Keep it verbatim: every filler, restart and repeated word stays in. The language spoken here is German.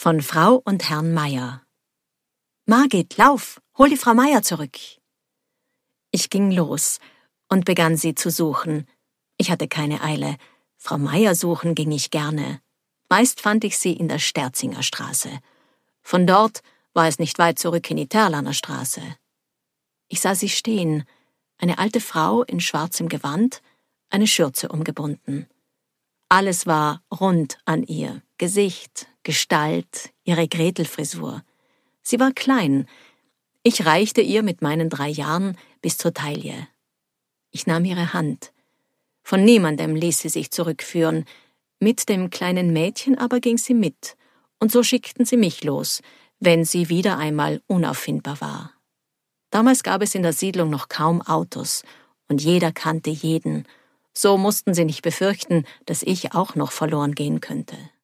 Von Frau und Herrn Meier. »Margit, lauf, hol die Frau Meier zurück!« Ich ging los und begann sie zu suchen. Ich hatte keine Eile. Frau Meier suchen ging ich gerne. Meist fand ich sie in der Sterzinger Straße. Von dort war es nicht weit zurück in die Terlaner Straße. Ich sah sie stehen, eine alte Frau in schwarzem Gewand, eine Schürze umgebunden. Alles war rund an ihr, Gesicht, Gestalt, ihre Gretelfrisur. Sie war klein. Ich reichte ihr mit meinen drei Jahren bis zur Taille. Ich nahm ihre Hand. Von niemandem ließ sie sich zurückführen. Mit dem kleinen Mädchen aber ging sie mit, und so schickten sie mich los, wenn sie wieder einmal unauffindbar war. Damals gab es in der Siedlung noch kaum Autos, und jeder kannte jeden. So mussten sie nicht befürchten, dass ich auch noch verloren gehen könnte.